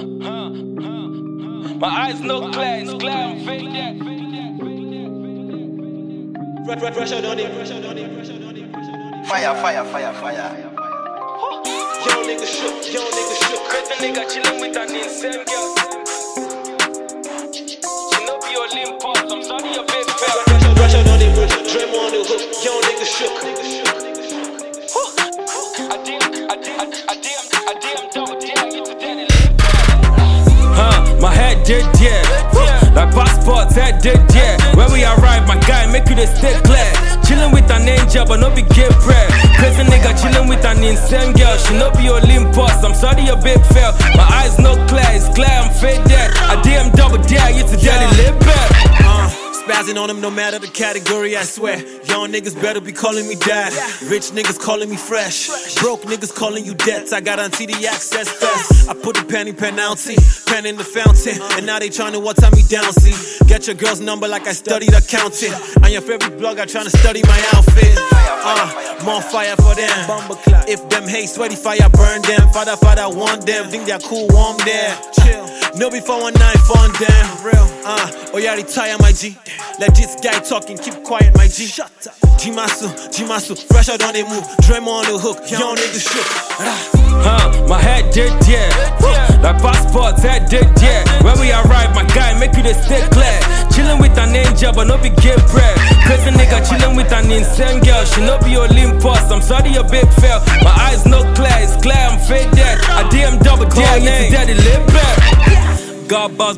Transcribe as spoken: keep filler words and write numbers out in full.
My eyes no clear, it's clear I'm faded. Pressure on it, pressure on it, pressure on it, pressure on it. Fire, fire, fire, fire. Young nigga shook, young nigga shook. Cause the nigga chillin' with an insane girl. She no be your limp pop, I'm sorry your big fell. Pressure, pressure on it, pressure. Dream on the hook, young nigga shook. I damn, I damn, I damn, I damn double damn you to daddy limp. Huh, my head did yeah. Like passports, head did yeah. Where we arrive, my guy, make you the stay clear. Chillin' with an angel, but no be gay bread. Crazy nigga chillin' with an insane girl. She no be Olympus, I'm sorry your big fell. My eyes no clear, it's clear I'm faded. I damn double dare you to daddy live back. Uh, spazzing on them no matter the category, I swear. Young niggas better be calling me dad. Rich niggas calling me fresh. Broke niggas calling you debts. I got on T D access fast. I put the penny penalty, pen in the fountain. And now they tryna what time me down, see. Get your girl's number like I studied accounting. On your favorite blog, I tryna study my outfit. Uh, more fire for them. If them hate sweaty fire, burn them. Father, father, want them. Think they're cool, warm there. Chill. No before one nine fun them. Real. Uh, oh yeah, retire my G. Let this guy talking, keep quiet my G. Shut up. G-Masu, G-Masu, fresh out on they move. Dream on the hook, young nigga shook. Huh, my head did yeah. Like passports, head did yeah. Where we arrive, my guy, make you the stay clear. Chillin' with an angel, but no be gay bread. Crazy nigga chillin' with an insane girl. She no be Olympus, I'm sorry your big fell. My eyes no clear, it's clear I'm faded. I damn double dare you to daddy live back. God boss.